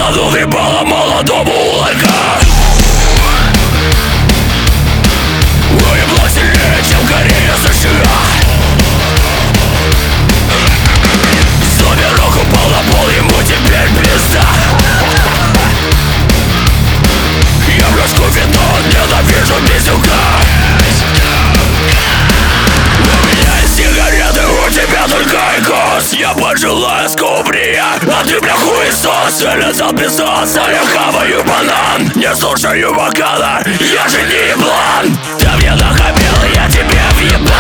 Утонул и было молодому ларька. Уебло сильнее, чем Корея, США. Зомби-рок упал на пол, ему теперь пизда. Я брошу вино, ненавижу пиздюка. У меня есть сигареты, у тебя только икос. Я пожелаю скумбрия, а ты, бля, хуесос. Вылетел песос, а я хаваю банан. Не слушаю вокала, я же не еблан. Ты мне нахамил, я тебе въебал.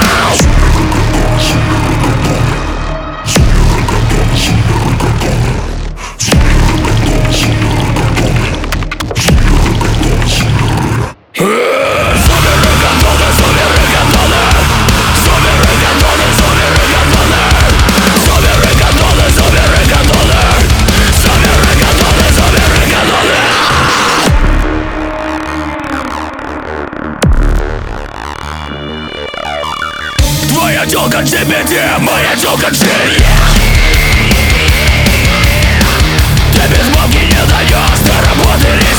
Твоя тёлка GBD, моя тёлка Джерри. Ты без бабки не даёшь, ты работы